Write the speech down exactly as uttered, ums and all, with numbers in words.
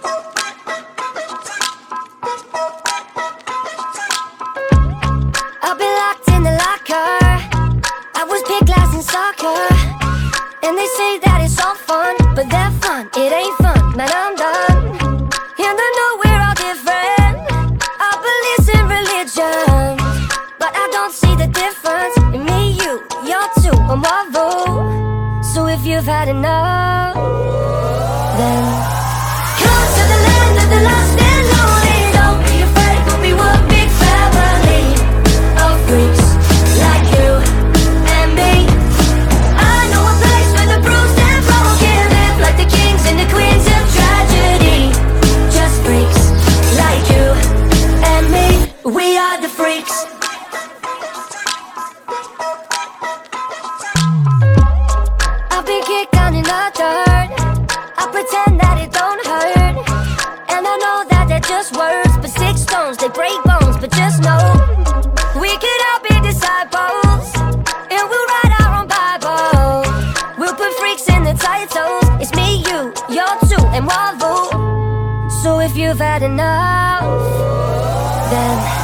I've been locked in the locker. I was picked last in soccer, and they say that it's all fun, but that fun, it ain't fun. Man, I'm done. And I know we're all different. I believe in religion, but I don't see the difference in me, you, you're two, or Marvel. So if you've had enough, then come to the land of the lost and lonely. Don't be afraid, we'll be one big family of freaks like you and me. I know a place where the bruised and broken live like the kings and the queens of tragedy. Just freaks like you and me. We are the freaks. I've been kicked down in the dirt. I pretend that it don't hurt, and I know that they're just words, but six stones, they break bones. But just know, we could all be disciples, and we'll write our own Bible. We'll put freaks in the titles. It's me, you, you're two, and Marvel. So if you've had enough, then